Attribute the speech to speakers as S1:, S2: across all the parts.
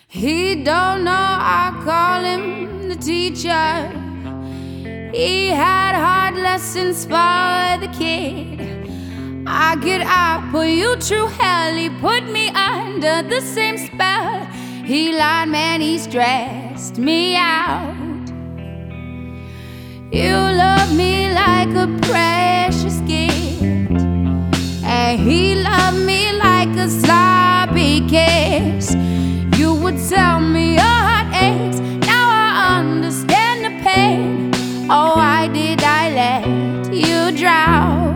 S1: He don't know I call him the teacher. He had hard lessons for the kid. I get up, put you through hell. He put me under the same spell. He lied, man, he stressed me out. You love me like a precious gift, and he loved me like a sloppy kiss. You would tell me your heart aches. Now I understand the pain. Oh, why did I let you drown?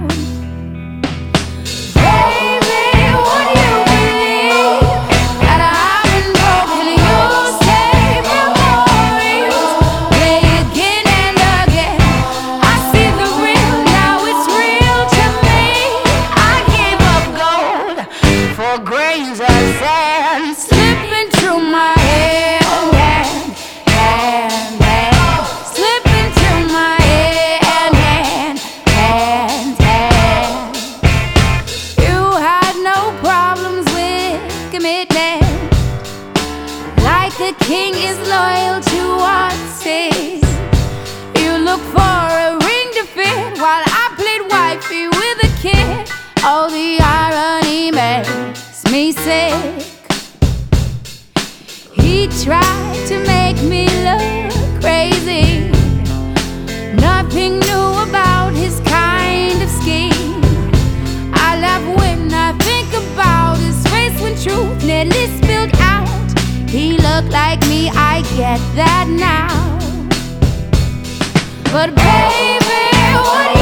S1: Grains of sand slipping through my hand, slipping through my hand. You had no problems with commitment, like a king is loyal to what's his. You look for a ring to fit, while I played wifey with a kid. Oh, the irony makes me sick. He tried to make me look crazy. Nothing new about his kind of scheme. I laugh when I think about his face when truth nearly spilled out. He looked like me, I get that now. But baby, what